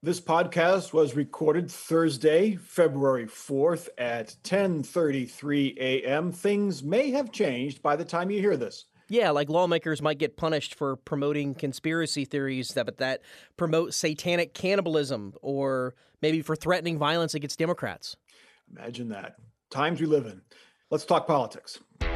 This podcast was recorded Thursday, February 4th at 10:33 a.m. Things may have changed by the time you hear this. Yeah, like lawmakers might get punished for promoting conspiracy theories that promote satanic cannibalism, or maybe for threatening violence against Democrats. Imagine that. Times we live in. Let's talk politics.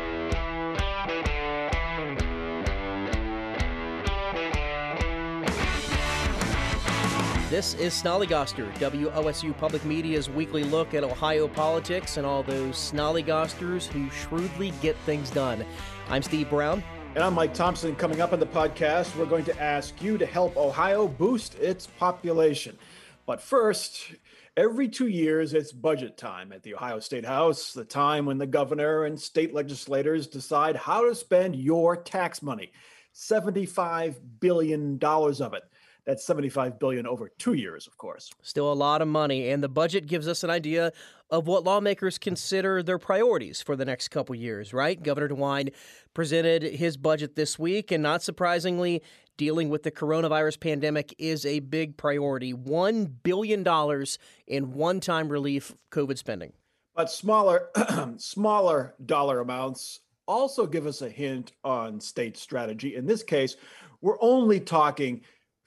This is Snollygoster, WOSU Public Media's weekly look at Ohio politics and all those snollygosters who shrewdly get things done. I'm Steve Brown. And I'm Mike Thompson. Coming up on the podcast, we're going to ask you to help Ohio boost its population. But first, every 2 years, it's budget time at the Ohio State House, the time when the governor and state legislators decide how to spend your tax money. $75 billion of it. That's $75 billion over 2 years, of course. Still a lot of money, and the budget gives us an idea of what lawmakers consider their priorities for the next couple years, right? Governor DeWine presented his budget this week, and not surprisingly, dealing with the coronavirus pandemic is a big priority. $1 billion in one-time relief COVID spending. But smaller dollar amounts also give us a hint on state strategy. In this case, we're only talking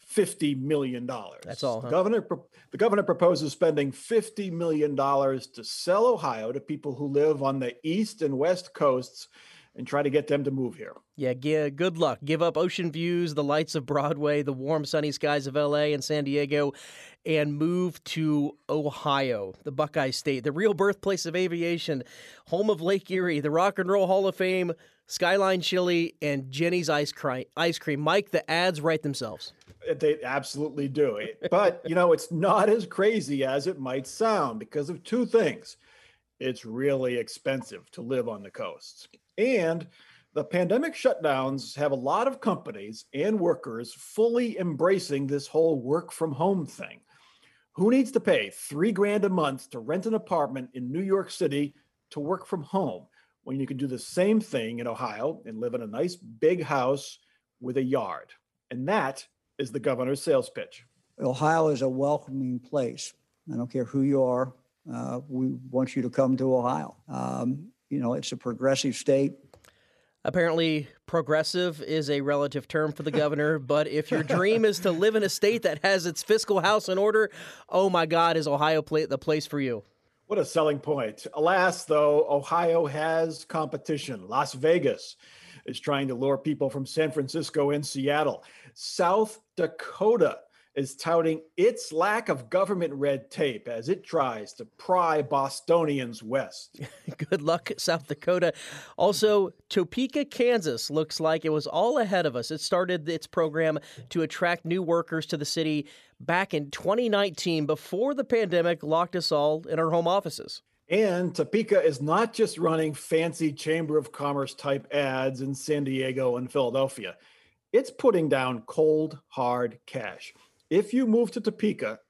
$50 million. That's all, huh? The governor proposes spending $50 million to sell Ohio to people who live on the east and west coasts and try to get them to move here. Yeah, good luck. Give up ocean views, the lights of Broadway, the warm, sunny skies of L.A. and San Diego, and move to Ohio, the Buckeye State, the real birthplace of aviation, home of Lake Erie, the Rock and Roll Hall of Fame, Skyline Chili, and Jenny's Ice Cream. Mike, the ads write themselves. They absolutely do. But, it's not as crazy as it might sound because of two things. It's really expensive to live on the coasts. And the pandemic shutdowns have a lot of companies and workers fully embracing this whole work from home thing. Who needs to pay $3,000 a month to rent an apartment in New York City to work from home when you can do the same thing in Ohio and live in a nice big house with a yard? And that is the governor's sales pitch. Ohio is a welcoming place. I don't care who you are. We want you to come to Ohio. It's a progressive state. Apparently, progressive is a relative term for the governor, but if your dream is to live in a state that has its fiscal house in order, oh my God, is Ohio the place for you? What a selling point. Alas, though, Ohio has competition. Las Vegas is trying to lure people from San Francisco and Seattle. South Dakota is touting its lack of government red tape as it tries to pry Bostonians west. Good luck, South Dakota. Also, Topeka, Kansas looks like it was all ahead of us. It started its program to attract new workers to the city back in 2019 before the pandemic locked us all in our home offices. And Topeka is not just running fancy Chamber of Commerce type ads in San Diego and Philadelphia. It's putting down cold, hard cash. If you move to Topeka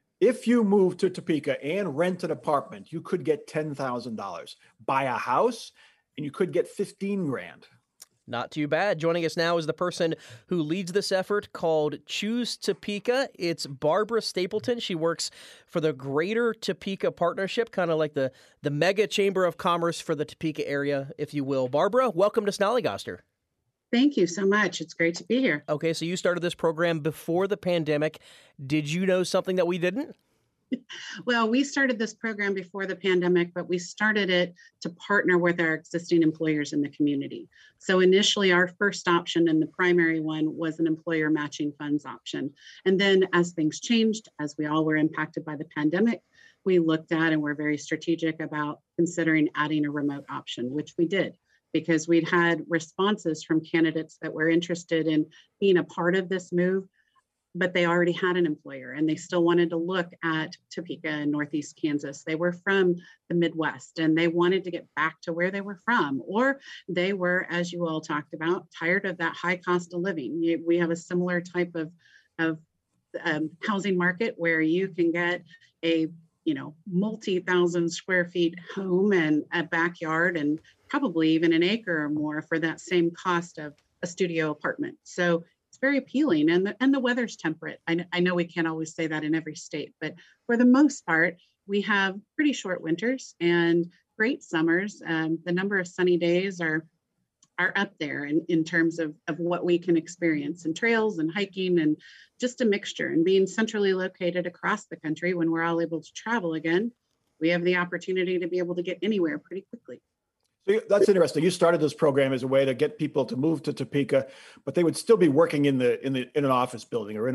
and rent an apartment, you could get $10,000. Buy a house and you could get $15,000. Not too bad. Joining us now is the person who leads this effort called Choose Topeka. It's Barbara Stapleton. She works for the Greater Topeka Partnership, kind of like the mega chamber of commerce for the Topeka area, if you will. Barbara, welcome to Snollygoster. Thank you so much. It's great to be here. Okay, so you started this program before the pandemic. Did you know something that we didn't? Well, we started this program before the pandemic, but we started it to partner with our existing employers in the community. So initially, our first option and the primary one was an employer matching funds option. And then as things changed, as we all were impacted by the pandemic, we looked at and were very strategic about considering adding a remote option, which we did, because we'd had responses from candidates that were interested in being a part of this move, but they already had an employer and they still wanted to look at Topeka and Northeast Kansas. They were from the Midwest and they wanted to get back to where they were from, or they were, as you all talked about, tired of that high cost of living. We have a similar type of housing market where you can get a multi-thousand square feet home and a backyard and probably even an acre or more for that same cost of a studio apartment. So it's very appealing, and the weather's temperate. I know we can't always say that in every state, but for the most part, we have pretty short winters and great summers. The number of sunny days are up there in terms of what we can experience, and trails and hiking and just a mixture. And being centrally located across the country, when we're all able to travel again, we have the opportunity to be able to get anywhere pretty quickly. So that's interesting. You started this program as a way to get people to move to Topeka, but they would still be working in an office building or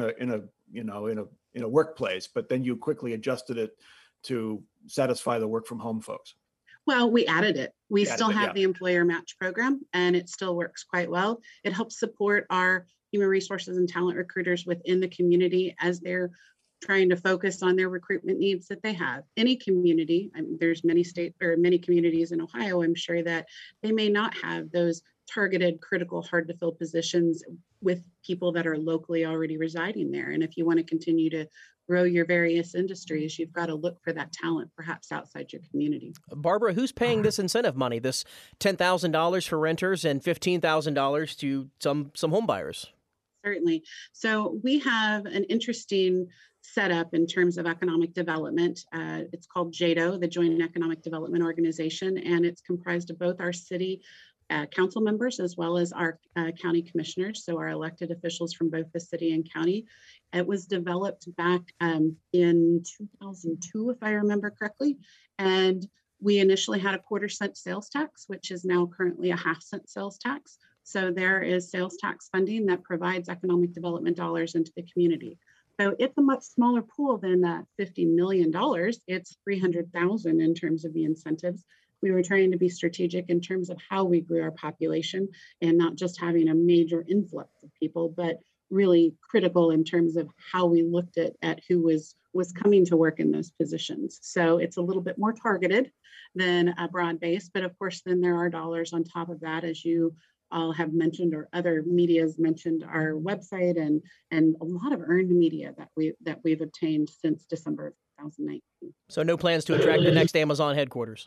in a workplace. But then you quickly adjusted it to satisfy the work from home folks. Well, we added it. We still have the employer match program, and it still works quite well. It helps support our human resources and talent recruiters within the community as they're trying to focus on their recruitment needs that they have. Any community, there's many communities in Ohio, I'm sure, that they may not have those targeted, critical, hard to fill positions with people that are locally already residing there. And if you want to continue to grow your various industries, you've got to look for that talent, perhaps outside your community. Barbara, who's paying this incentive money, this $10,000 for renters and $15,000 to some home buyers? Certainly. So we have an interesting setup in terms of economic development. It's called JADO, the Joint Economic Development Organization, and it's comprised of both our city council members as well as our county commissioners, so our elected officials from both the city and county. It was developed back in 2002, if I remember correctly, and we initially had a 1/4 cent sales tax, which is now currently a 1/2 cent sales tax. So there is sales tax funding that provides economic development dollars into the community. So it's a much smaller pool than that $50 million. It's $300,000 in terms of the incentives. We were trying to be strategic in terms of how we grew our population and not just having a major influx of people, but really critical in terms of how we looked at who was coming to work in those positions. So it's a little bit more targeted than a broad base, but of course, then there are dollars on top of that, as you all have mentioned, or other media's mentioned, our website and a lot of earned media that we've obtained since December of 2019. So no plans to attract the next Amazon headquarters?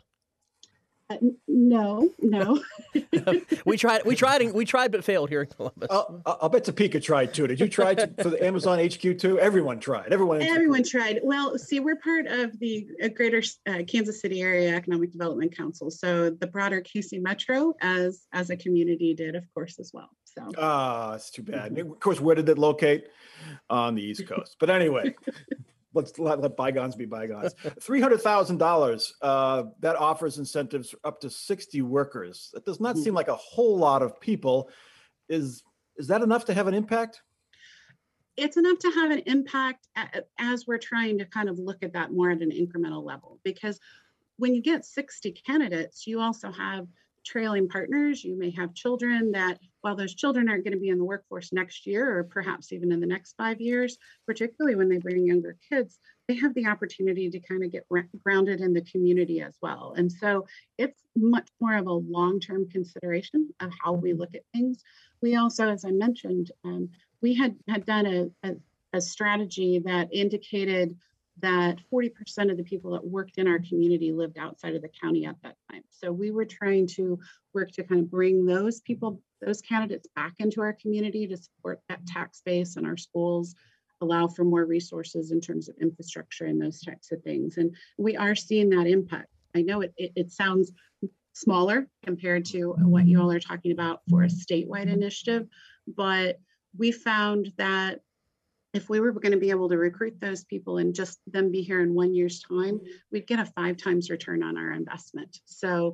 No. we tried, but failed here in Columbus. I'll bet Topeka tried too. Did you try for the Amazon HQ too? Everyone tried. Everyone tried. Well, see, we're part of the greater Kansas City Area Economic Development Council. So the broader KC Metro as a community did, of course, as well. So. It's too bad. Of course, where did it locate? On the East Coast. But anyway. Let's let bygones be bygones. $300,000 that offers incentives for up to 60 workers. That does not seem like a whole lot of people. Is that enough to have an impact? It's enough to have an impact as we're trying to kind of look at that more at an incremental level. Because when you get 60 candidates, you also have trailing partners. You may have children that, while those children aren't going to be in the workforce next year, or perhaps even in the next 5 years, particularly when they bring younger kids, they have the opportunity to kind of get grounded in the community as well. And so it's much more of a long-term consideration of how we look at things. We also, as I mentioned, we had done a strategy that indicated that 40% of the people that worked in our community lived outside of the county at that time. So we were trying to work to kind of bring those people, those candidates, back into our community to support that tax base in our schools, allow for more resources in terms of infrastructure and those types of things. And we are seeing that impact. I know it sounds smaller compared to what you all are talking about for a statewide initiative, but we found that if we were going to be able to recruit those people and just them be here in 1 year's time, we'd get a 5 times return on our investment. So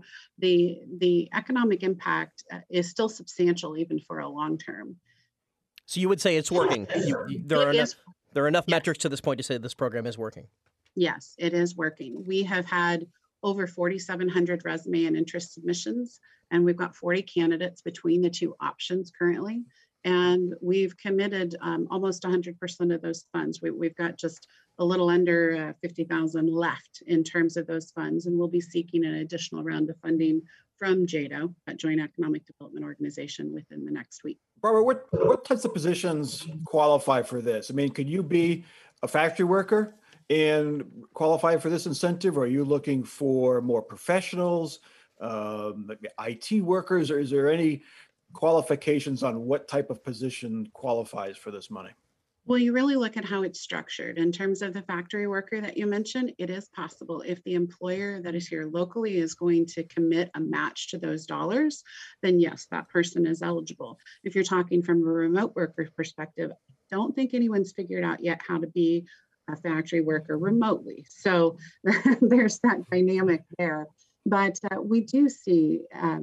the economic impact is still substantial, even for a long term. So you would say it's working. There are enough metrics to this point to say this program is working. Yes, it is working. We have had over 4,700 resume and interest submissions, and we've got 40 candidates between the two options currently. And we've committed almost 100% of those funds. We've got just a little under 50,000 left in terms of those funds, and we'll be seeking an additional round of funding from JADO, that Joint Economic Development Organization, within the next week. Barbara, what types of positions qualify for this? I mean, could you be a factory worker and qualify for this incentive? Or are you looking for more professionals, IT workers, or is there any qualifications on what type of position qualifies for this money? Well, you really look at how it's structured. In terms of the factory worker that you mentioned, it is possible if the employer that is here locally is going to commit a match to those dollars, then yes, that person is eligible. If you're talking from a remote worker perspective, I don't think anyone's figured out yet how to be a factory worker remotely. So there's that dynamic there. But we do see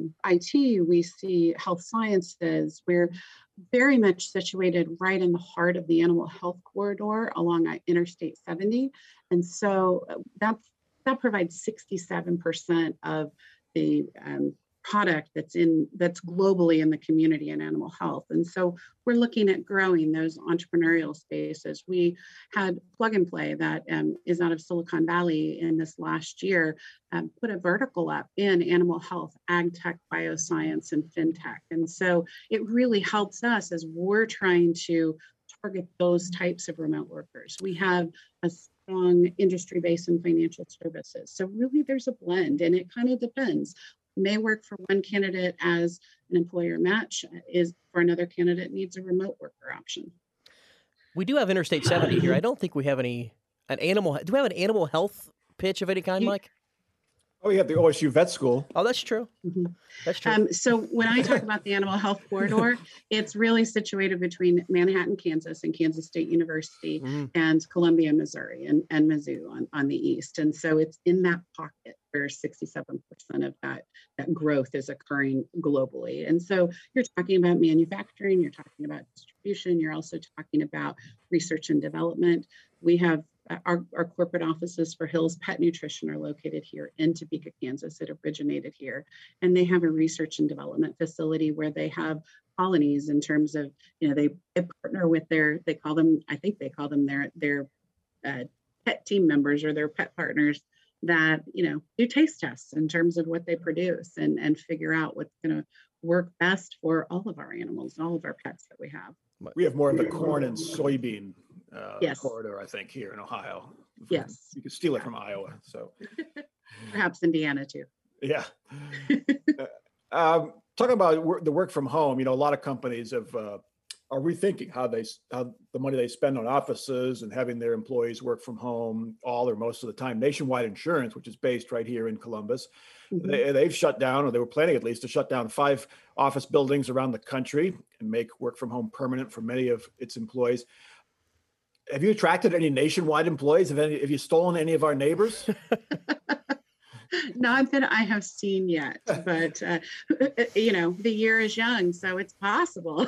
IT, we see health sciences. We're very much situated right in the heart of the animal health corridor along Interstate 70. And so that provides 67% of the product that's globally in the community in animal health. And so we're looking at growing those entrepreneurial spaces. We had Plug and Play that is out of Silicon Valley in this last year, put a vertical up in animal health, ag tech, bioscience, and fintech. And so it really helps us as we're trying to target those types of remote workers. We have a strong industry base in financial services. So really there's a blend, and it kind of depends. May work for one candidate as an employer match, is for another candidate needs a remote worker option. We do have Interstate 70 here. I don't think we have do we have an animal health pitch of any kind, Mike? Oh, you have the OSU Vet School. Oh, that's true. Mm-hmm. That's true. So when I talk about the animal health corridor, it's really situated between Manhattan, Kansas, and Kansas State University, and Columbia, Missouri, and Mizzou on the east. And so it's in that pocket where 67% of that growth is occurring globally. And so you're talking about manufacturing, you're talking about distribution, you're also talking about research and development. We have our corporate offices for Hill's Pet Nutrition are located here in Topeka, Kansas. It originated here. And they have a research and development facility where they have colonies in terms of, they partner with their pet team members or their pet partners that, do taste tests in terms of what they produce and figure out what's going to work best for all of our animals, all of our pets that we have. We have more of a corn and soybean yes. corridor, I think, here in Ohio. Yes. You can steal it from Iowa. So perhaps Indiana too. Yeah. Talking about the work from home, a lot of companies are rethinking how the money they spend on offices and having their employees work from home all or most of the time. Nationwide Insurance, which is based right here in Columbus, they've shut down, or they were planning at least to shut down 5 office buildings around the country and make work from home permanent for many of its employees. Have you attracted any Nationwide employees? Have you stolen any of our neighbors? Not that I have seen yet, but the year is young, so it's possible.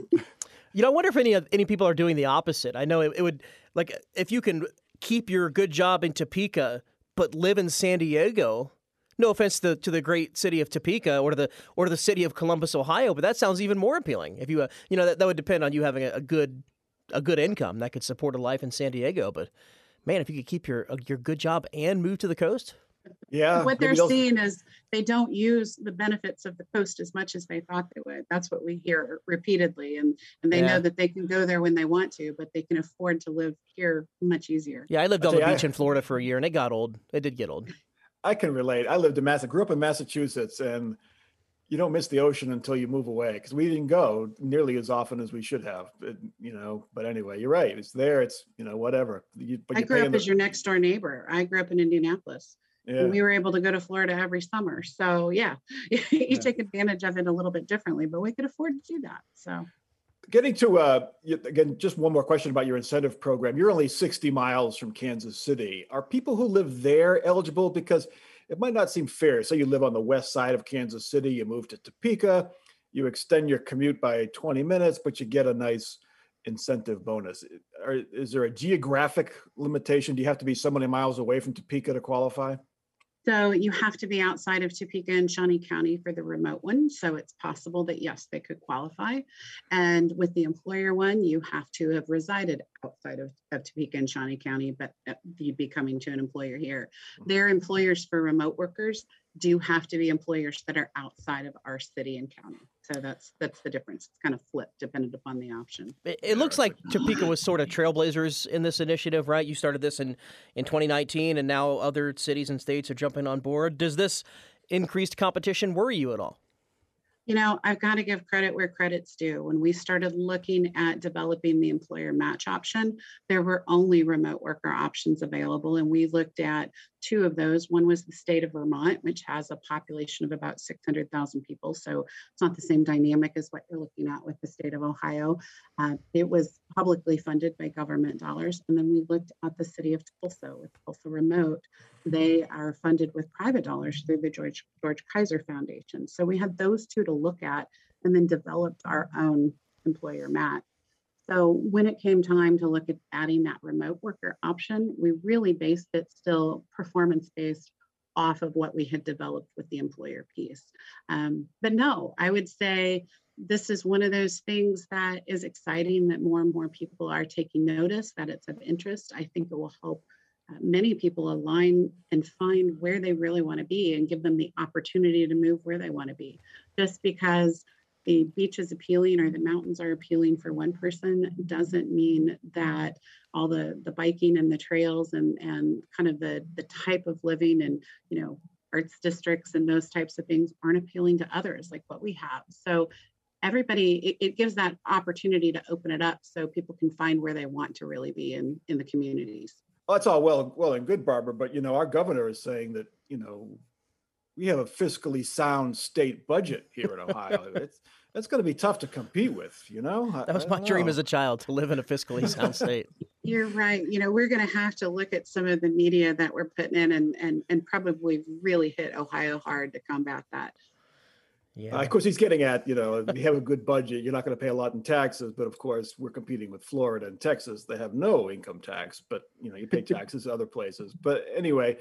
I wonder if any people are doing the opposite. I know it would, like, if you can keep your good job in Topeka but live in San Diego. No offense to the great city of Topeka or the city of Columbus, Ohio, but that sounds even more appealing. If you that would depend on you having a good income that could support a life in San Diego. But man, if you could keep your good job and move to the coast. Yeah. What they're seeing is they don't use the benefits of the coast as much as they thought they would. That's what we hear repeatedly. And they know that they can go there when they want to, but they can afford to live here much easier. Yeah, I lived on the beach in Florida for a year and it got old. It did get old. I can relate. I grew up in Massachusetts, and you don't miss the ocean until you move away, because we didn't go nearly as often as we should have. But anyway, you're right. It's there. It's, whatever. I grew up as your next door neighbor. I grew up in Indianapolis. Yeah. And we were able to go to Florida every summer. So yeah, you take advantage of it a little bit differently, but we could afford to do that. So getting to, again, just one more question about your incentive program. You're only 60 miles from Kansas City. Are people who live there eligible? Because it might not seem fair. Say you live on the west side of Kansas City, you move to Topeka, you extend your commute by 20 minutes, but you get a nice incentive bonus. Is there a geographic limitation? Do you have to be so many miles away from Topeka to qualify? So you have to be outside of Topeka and Shawnee County for the remote one. So it's possible that, yes, they could qualify. And with the employer one, you have to have resided outside of Topeka and Shawnee County, but you'd be coming to an employer here. Their employers for remote workers do have to be employers that are outside of our city and county. So that's the difference. It's kind of flipped dependent upon the option. It looks like Topeka was sort of trailblazers in this initiative, right? You started this in 2019, and now other cities and states are jumping on board. Does this increased competition worry you at all? I've got to give credit where credit's due. When we started looking at developing the employer match option, there were only remote worker options available. And we looked at two of those. One was the state of Vermont, which has a population of about 600,000 people. So it's not the same dynamic as what you're looking at with the state of Ohio. It was publicly funded by government dollars. And then we looked at the city of Tulsa with Tulsa Remote. They are funded with private dollars through the George Kaiser Foundation. So we had those two to look at and then developed our own employer match. So when it came time to look at adding that remote worker option, we really based it still performance-based off of what we had developed with the employer piece. But no, I would say this is one of those things that is exciting, that more and more people are taking notice, that it's of interest. I think it will help many people align and find where they really want to be and give them the opportunity to move where they want to be. Just because the beach is appealing or the mountains are appealing for one person doesn't mean that all the biking and the trails and kind of the type of living and, arts districts and those types of things aren't appealing to others like what we have. So everybody, it gives that opportunity to open it up so people can find where they want to really be in the communities. Well, that's all well and good, Barbara, but our governor is saying that we have a fiscally sound state budget here in Ohio. It's going to be tough to compete with. That was my dream as a child, to live in a fiscally sound state. You're right. We're going to have to look at some of the media that we're putting in and probably really hit Ohio hard to combat that. Yeah. Of course, he's getting at, we have a good budget. You're not going to pay a lot in taxes. But of course, we're competing with Florida and Texas. They have no income tax, but, you pay taxes other places. But anyway,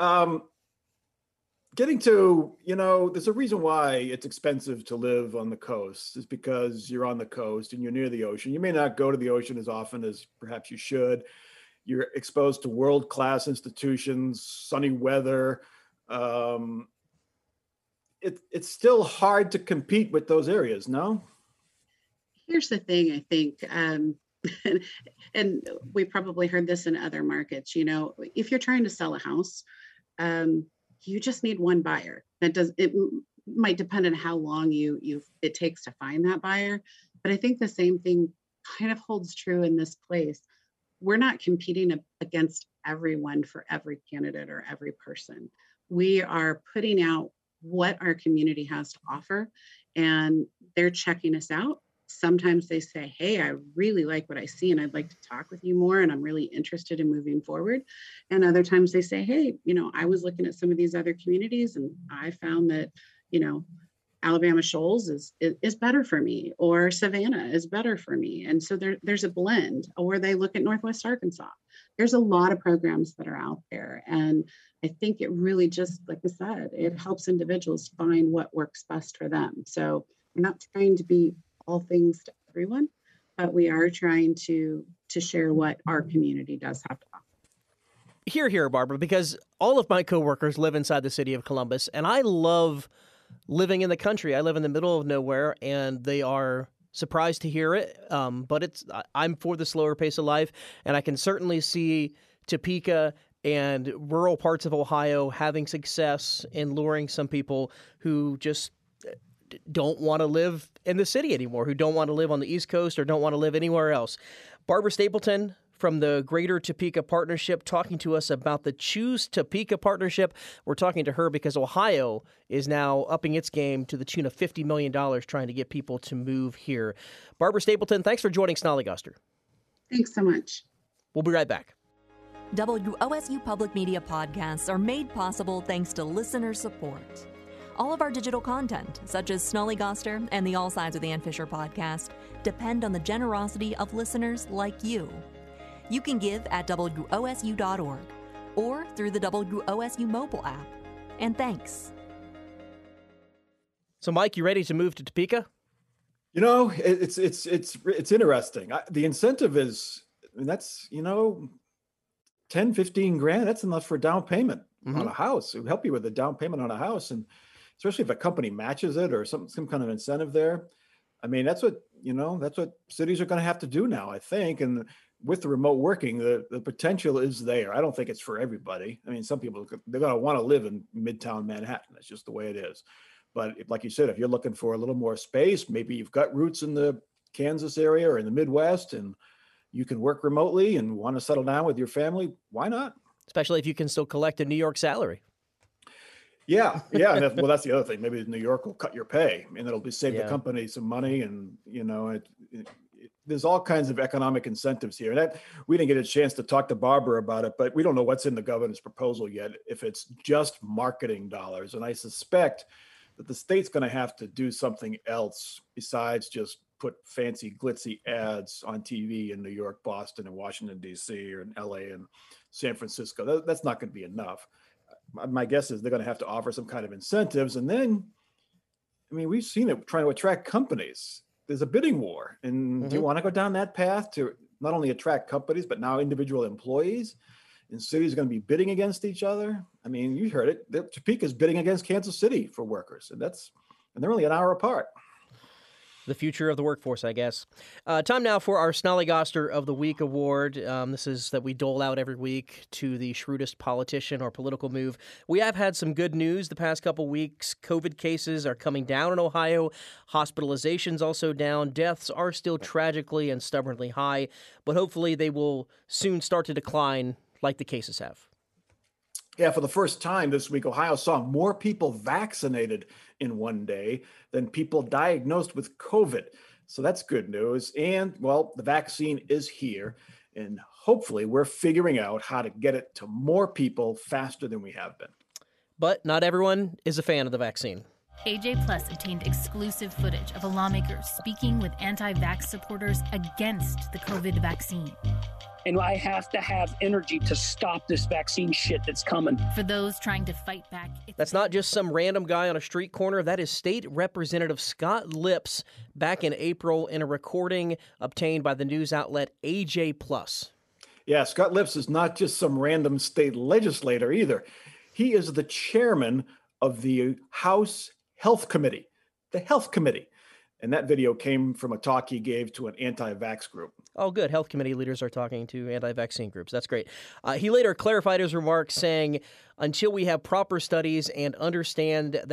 getting to, there's a reason why it's expensive to live on the coast. Is because you're on the coast and you're near the ocean. You may not go to the ocean as often as perhaps you should. You're exposed to world-class institutions, sunny weather. It's still hard to compete with those areas, no? Here's the thing, I think, and we probably heard this in other markets, if you're trying to sell a house, you just need one buyer. It might depend on how long it takes to find that buyer. But I think the same thing kind of holds true in this place. We're not competing against everyone for every candidate or every person. We are putting out what our community has to offer, and they're checking us out. Sometimes they say, hey, I really like what I see and I'd like to talk with you more and I'm really interested in moving forward. And other times they say, hey, I was looking at some of these other communities and I found that, Alabama Shoals is better for me, or Savannah is better for me. And so there's a blend. Or they look at Northwest Arkansas. There's a lot of programs that are out there. And I think it really just, like I said, it helps individuals find what works best for them. So we're not trying to be all things to everyone, but we are trying to share what our community does have to offer. Here, Barbara, because all of my coworkers live inside the city of Columbus, and I love living in the country. I live in the middle of nowhere, and they are surprised to hear it. But I'm for the slower pace of life, and I can certainly see Topeka and rural parts of Ohio having success in luring some people who just don't want to live in the city anymore, who don't want to live on the East Coast or don't want to live anywhere else. Barbara Stapleton from the Greater Topeka Partnership talking to us about the Choose Topeka Partnership. We're talking to her because Ohio is now upping its game to the tune of $50 million trying to get people to move here. Barbara Stapleton, thanks for joining Snollygoster. Thanks so much. We'll be right back. WOSU Public Media podcasts are made possible thanks to listener support. All of our digital content, such as Snollygoster and the All Sides of Ann Fisher podcast, depend on the generosity of listeners like you. You can give at WOSU.org or through the WOSU mobile app. And thanks. So, Mike, you ready to move to Topeka? It's interesting. The incentive is, that's, 10, 15 grand. That's enough for a down payment on a house. It would help you with a down payment on a house. And especially if a company matches it or some kind of incentive there. I mean, that's what cities are going to have to do now, I think. And with the remote working, the potential is there. I don't think it's for everybody. I mean, some people, they're going to want to live in Midtown Manhattan. That's just the way it is. But like you said, if you're looking for a little more space, maybe you've got roots in the Kansas area or in the Midwest and you can work remotely and want to settle down with your family, why not? Especially if you can still collect a New York salary. Yeah. Well, that's the other thing. Maybe New York will cut your pay and it'll save the company some money. And, there's all kinds of economic incentives here. And we didn't get a chance to talk to Barbara about it, but we don't know what's in the governor's proposal yet, if it's just marketing dollars. And I suspect that the state's going to have to do something else besides just put fancy glitzy ads on TV in New York, Boston, and Washington, D.C., or in L.A. and San Francisco. That's not going to be enough. My guess is they're going to have to offer some kind of incentives. And then, we've seen it trying to attract companies. There's a bidding war. And do you want to go down that path to not only attract companies, but now individual employees? And cities are going to be bidding against each other. You heard it. Topeka's bidding against Kansas City for workers. And they're only an hour apart. The future of the workforce, I guess. Time now for our Snollygoster of the Week award. This is that we dole out every week to the shrewdest politician or political move. We have had some good news the past couple weeks. COVID cases are coming down in Ohio. Hospitalizations also down. Deaths are still tragically and stubbornly high, but hopefully they will soon start to decline like the cases have. Yeah, for the first time this week, Ohio saw more people vaccinated in one day than people diagnosed with COVID. So that's good news. And, well, the vaccine is here. And hopefully we're figuring out how to get it to more people faster than we have been. But not everyone is a fan of the vaccine. AJ Plus obtained exclusive footage of a lawmaker speaking with anti-vax supporters against the COVID vaccine. And I have to have energy to stop this vaccine shit that's coming. For those trying to fight back. That's not just some random guy on a street corner. That is State Representative Scott Lips back in April in a recording obtained by the news outlet AJ Plus. Yeah, Scott Lips is not just some random state legislator either. He is the chairman of the House Health Committee, the Health Committee. And that video came from a talk he gave to an anti-vax group. Oh, good. Health committee leaders are talking to anti-vaccine groups. That's great. He later clarified his remarks, saying, "Until we have proper studies and understand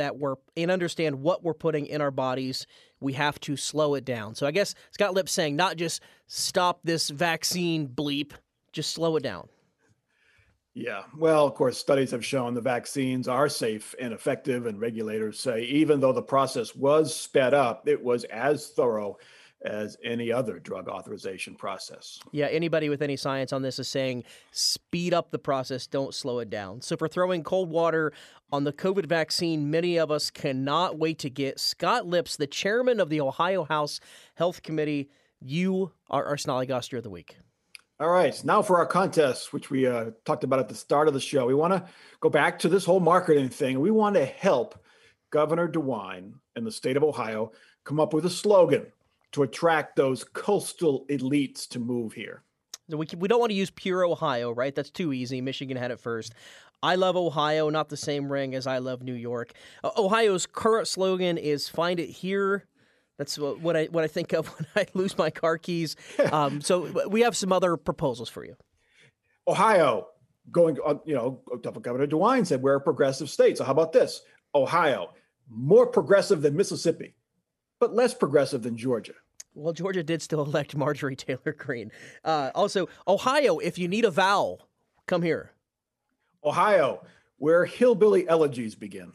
what we're putting in our bodies, we have to slow it down." So I guess Scott Lips saying not just stop this vaccine bleep, just slow it down. Yeah, well, of course, studies have shown the vaccines are safe and effective, and regulators say even though the process was sped up, it was as thorough as any other drug authorization process. Yeah, anybody with any science on this is saying speed up the process, don't slow it down. So for throwing cold water on the COVID vaccine, many of us cannot wait to get Scott Lips, the chairman of the Ohio House Health Committee. You are our Snollygoster of the Week. All right, now for our contest, which we talked about at the start of the show. We want to go back to this whole marketing thing. We want to help Governor DeWine and the state of Ohio come up with a slogan to attract those coastal elites to move here. We don't want to use pure Ohio, right? That's too easy. Michigan had it first. I love Ohio, not the same ring as I love New York. Ohio's current slogan is "Find it here." That's what I think of when I lose my car keys. So we have some other proposals for you. Ohio, Governor DeWine said we're a progressive state. So how about this? Ohio, more progressive than Mississippi, but less progressive than Georgia. Well, Georgia did still elect Marjorie Taylor Greene. Also, Ohio, if you need a vowel, come here. Ohio, where hillbilly elegies begin.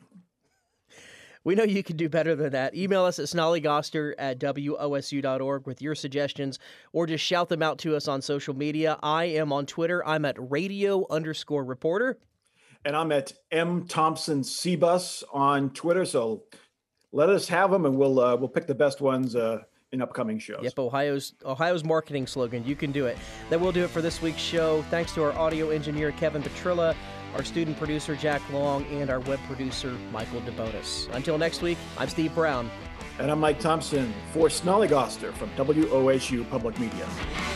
We know you can do better than that. Email us at snollygoster@wosu.org with your suggestions, or just shout them out to us on social media. I am on Twitter. I'm at radio_reporter. And I'm at mthompsoncbus on Twitter. So let us have them, and we'll pick the best ones in upcoming shows. Yep, Ohio's marketing slogan. You can do it. That will do it for this week's show. Thanks to our audio engineer, Kevin Petrilla, our student producer, Jack Long, and our web producer, Michael DeBonis. Until next week, I'm Steve Brown. And I'm Mike Thompson for Snollygoster from WOSU Public Media.